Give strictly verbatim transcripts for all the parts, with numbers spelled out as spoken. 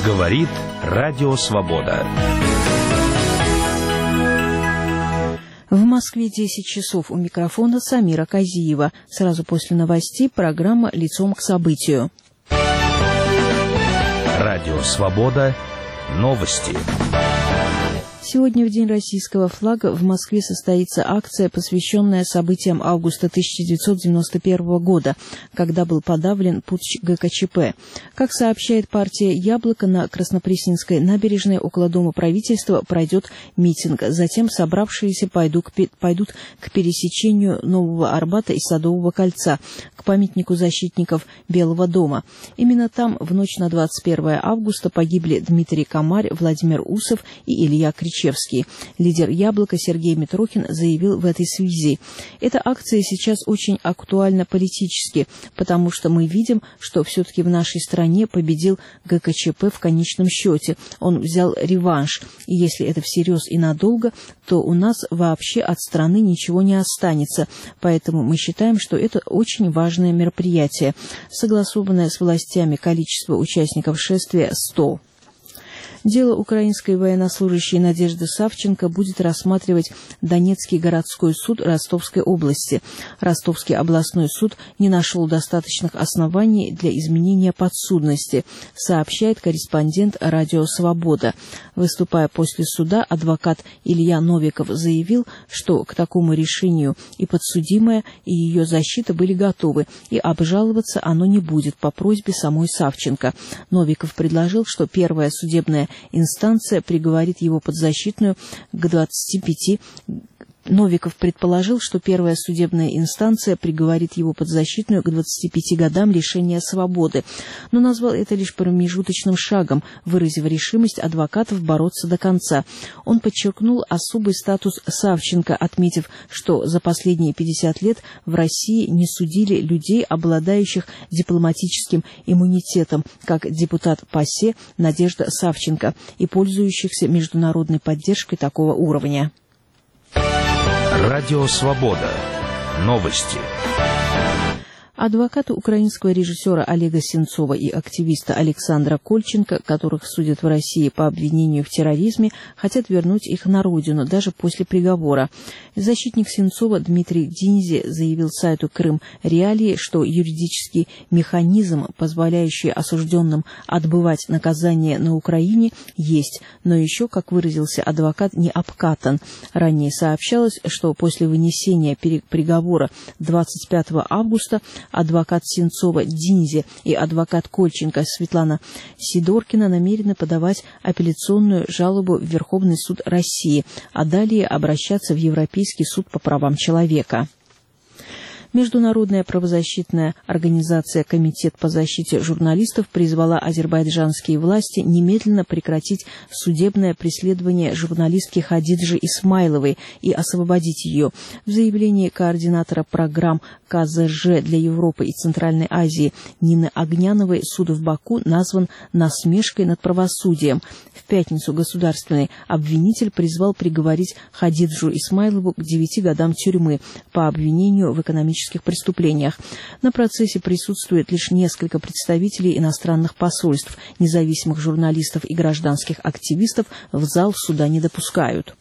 Говорит Радио Свобода. В Москве десять часов. У микрофона Самира Казиева. Сразу после новостей программа «Лицом к событию». Радио Свобода. Новости. Сегодня, в День российского флага, в Москве состоится акция, посвященная событиям августа тысяча девятьсот девяносто первого года, когда был подавлен путч гэ ка че пэ. Как сообщает партия «Яблоко», на Краснопресненской набережной около Дома правительства пройдет митинг. Затем собравшиеся пойдут к, пойдут к пересечению Нового Арбата и Садового кольца, к памятнику защитников Белого дома. Именно там в ночь на двадцать первое августа погибли Дмитрий Комарь, Владимир Усов и Илья Кричевский. Лидер «Яблока» Сергей Митрохин заявил в этой связи: «Эта акция сейчас очень актуальна политически, потому что мы видим, что все-таки в нашей стране победил гэ ка че пэ в конечном счете. Он взял реванш. И если это всерьез и надолго, то у нас вообще от страны ничего не останется. Поэтому мы считаем, что это очень важное мероприятие». Согласованное с властями количество участников шествия – сто. Дело украинской военнослужащей Надежды Савченко будет рассматривать Донецкий городской суд Ростовской области. Ростовский областной суд не нашел достаточных оснований для изменения подсудности, сообщает корреспондент «Радио Свобода». Выступая после суда, адвокат Илья Новиков заявил, что к такому решению и подсудимая, и ее защита были готовы, и обжаловаться оно не будет по просьбе самой Савченко. Новиков предложил, что первая судебная инстанция приговорит его подзащитную к двадцати пяти Новиков предположил, что первая судебная инстанция приговорит его подзащитную к двадцати пяти годам лишения свободы, но назвал это лишь промежуточным шагом, выразив решимость адвокатов бороться до конца. Он подчеркнул особый статус Савченко, отметив, что за последние пятьдесят лет в России не судили людей, обладающих дипломатическим иммунитетом, как депутат ПАСЕ Надежда Савченко, и пользующихся международной поддержкой такого уровня. Радио Свобода. Новости. Адвокаты украинского режиссера Олега Сенцова и активиста Александра Кольченко, которых судят в России по обвинению в терроризме, хотят вернуть их на родину даже после приговора. Защитник Сенцова Дмитрий Динзи заявил сайту Крым Реалии, что юридический механизм, позволяющий осужденным отбывать наказание на Украине, есть, но еще, как выразился адвокат, не обкатан. Ранее сообщалось, что после вынесения приговора двадцать пятого августа адвокат Сенцова Динзи и адвокат Кольченко Светлана Сидоркина намерены подавать апелляционную жалобу в Верховный суд России, а далее обращаться в Европейский суд по правам человека. Международная правозащитная организация «Комитет по защите журналистов» призвала азербайджанские власти немедленно прекратить судебное преследование журналистки Хадиджи Исмайловой и освободить ее. В заявлении координатора программ ка зэ жэ для Европы и Центральной Азии Нины Огняновой суд в Баку назван насмешкой над правосудием. В пятницу государственный обвинитель призвал приговорить Хадиджу Исмайлову к девяти годам тюрьмы по обвинению в экономическом преступлениях. На процессе присутствует лишь несколько представителей иностранных посольств, независимых журналистов и гражданских активистов в зал суда не допускают.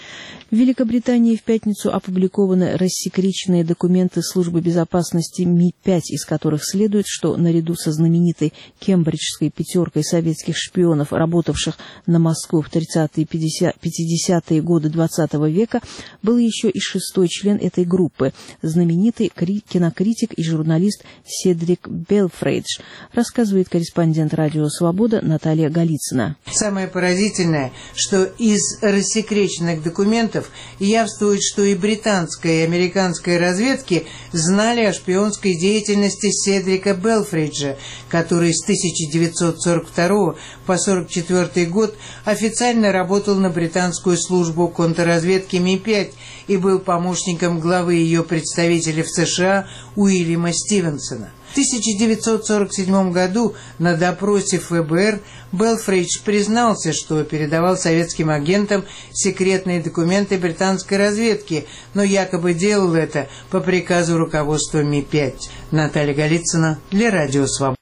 В Великобритании в пятницу опубликованы рассекреченные документы службы безопасности Ми пять, из которых следует, что наряду со знаменитой кембриджской пятеркой советских шпионов, работавших на Москву в тридцатые и пятидесятые годы двадцатого века, был еще и шестой член этой группы, знаменитый кинокритик и журналист Седрик Белфрейдж, рассказывает корреспондент «Радио Свобода» Наталья Голицына. Самое поразительное, что из рассекреченных документов явствует, что и британская, и американская разведки знали о шпионской деятельности Седрика Белфриджа, который с тысяча девятьсот сорок второго по сорок четвёртый год официально работал на британскую службу контрразведки Ми пять и был помощником главы ее представителя в США Уильяма Стивенсона. В тысяча девятьсот сорок седьмом году на допросе эф бэ эр Белфридж признался, что передавал советским агентам секретные документы британской разведки, но якобы делал это по приказу руководства Ми пять. Наталья Голицына для Радио Свобода.